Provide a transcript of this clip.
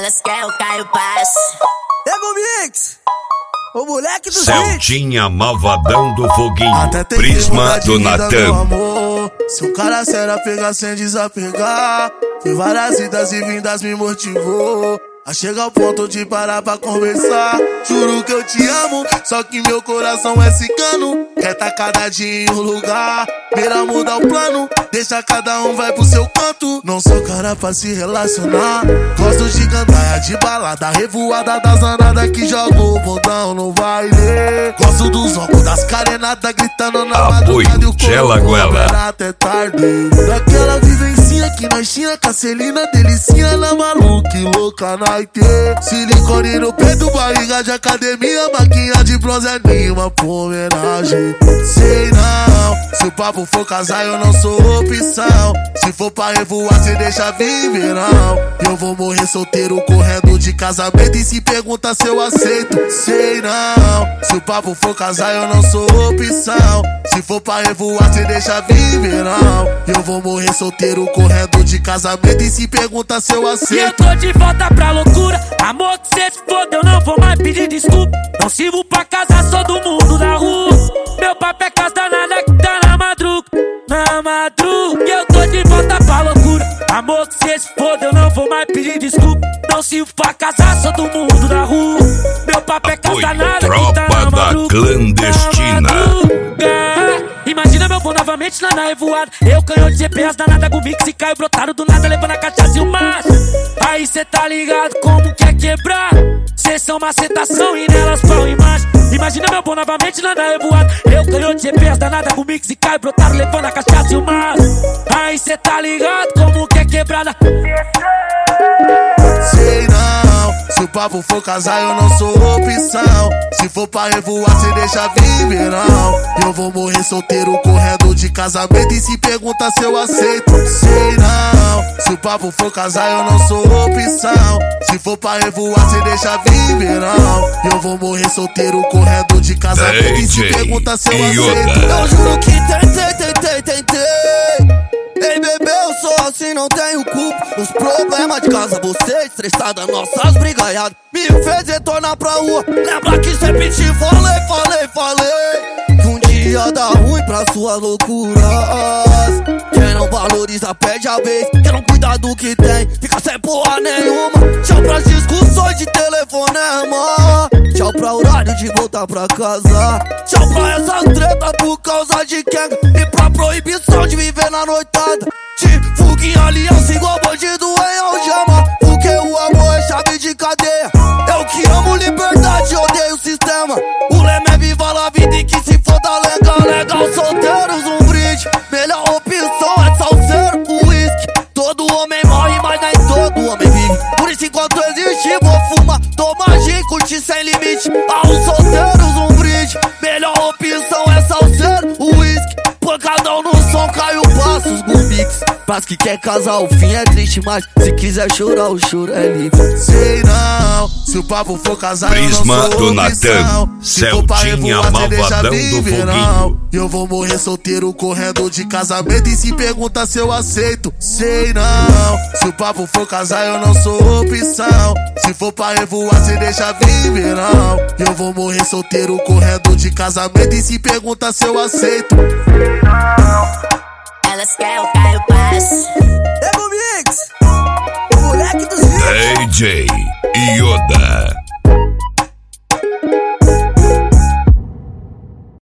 Elas querem o Caio Paz. Ego Mix, o moleque do Celtinha malvadão do foguinho, até tem Prisma que do mudar de vida, Natan. meu amor. Se o cara será pegar sem desapegar, foi várias idas e vindas me motivou a chegar ao ponto de parar pra conversar. Juro que eu te amo, só que meu coração é cigano. Quer tá cada dia em um lugar, beira mudar o plano, deixa cada um vai pro seu canto. Não sou cara pra se relacionar, gosto de gandaia, de balada, revoada das anadas que joga o bundão no baile. Gosto dos ombros, das carenadas gritando na madrugada e o corpo era até tarde. Daquela vivencinha que nós tinha, Cacelina, delicinha na maluca e louca night. Silicone no peito, barriga de academia, maquinha de bronze é nenhuma homenagem. Sei não, se o papo for casar eu não sou opção. Se for pra revoar cê deixa viver não. Eu vou morrer solteiro correndo de casamento e se pergunta se eu aceito. Sei não, se o papo for casar eu não sou opção. Se for pra revoar cê deixa viver não. Eu vou morrer solteiro correndo de casamento e se pergunta se eu aceito. E eu tô de volta pra loucura, amor que cê se foda, eu não vou mais pedir desculpa. Não sirvo pra casar, sou do mundo da rua. Meu papo é casa danada que tá na madruga, na madruga. E eu tô de volta pra loucura, amor que cê se foda, eu não vou mais pedir desculpa. Não sirvo pra casar, sou do mundo da rua. Meu papo é casa danada que tá na madruga, clandestina. na madruga. Imagina meu bom novamente lá na revoada. Eu canhou de GPS danada com mix e Caio brotaram do nada levando a cachaça e o macho. Aí cê tá ligado como quer quebrar. Cês são macetação e nelas pau e macho. Imagina meu bom novamente lá na revoada. Eu canhou de GPS danada com mix e Caio brotaram levando a cachaça e o macho. Aí cê tá ligado como quer quebrada. Sei não, se o papo for casar eu não sou opção. Se for pra revoar cê deixa viver não. Eu vou morrer solteiro correndo de casamento e se pergunta se eu aceito. Sei não, se o papo for casar eu não sou opção. Se for pra revoar cê deixa viver não. Eu vou morrer solteiro correndo de casamento e se pergunta se eu aceito. Eu juro que tentei. Ei bebê, eu sou assim, não tenho culpa. Os problemas de casa, você estressada, nossas brigaiadas me fez retornar pra rua. Lembra que sempre te falei que um dia dá ruim pra suas loucuras. Quem não valoriza perde a vez, quem não cuida do que tem fica sem porra nenhuma. Tchau pras discussões de telefonema, tchau pra horário de voltar pra casa. Tchau pra essas tretas por causa de quenga e pra proibição de viver na noitada. De fuga em aliança igual bandido em algema, porque o amor é chave de cadeia. Eu que amo liberdade, odeio o sistema. O lema é viva la vida e que se foda legal. Solteiros um brinde, melhor opção é salseiro, o uísque. Todo homem morre, mas nem todo homem vive. Por isso enquanto existe vou fumar, tomar gin, curtir sem limite. Aos solteiros um brinde, melhor opção é salseiro, o uísque. Pancadão no som, Caio Passos, Gumix. Pras que quer casar, o fim é triste, mas se quiser chorar, o choro é livre. Sei não, se o papo for casar, Prisma eu não sou do Natan, Celtinha malvadão do foguinho. Eu vou morrer solteiro correndo de casamento e se pergunta se eu aceito. Sei não, se o papo for casar, eu não sou opção. Se for pra revoar, cê deixa viver não. Eu vou morrer solteiro correndo de casamento e se pergunta se eu aceito. Elas querem o Caio Paz. Ego Mix, o moleque dos DJ Yoda.